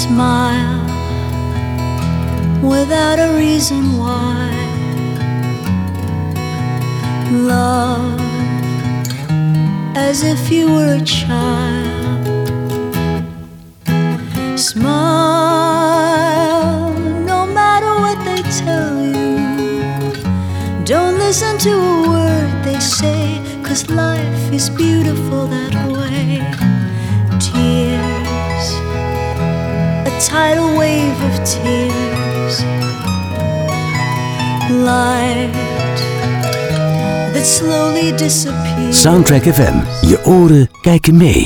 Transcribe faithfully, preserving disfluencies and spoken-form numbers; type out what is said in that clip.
Smile without a reason why. Love as if you were a child. Smile no matter what they tell you. Don't listen to a word they say, 'cause life is beautiful that way. Tears, a tidal wave of tears. Light that slowly disappears. Soundtrack F M. Je oren kijken mee.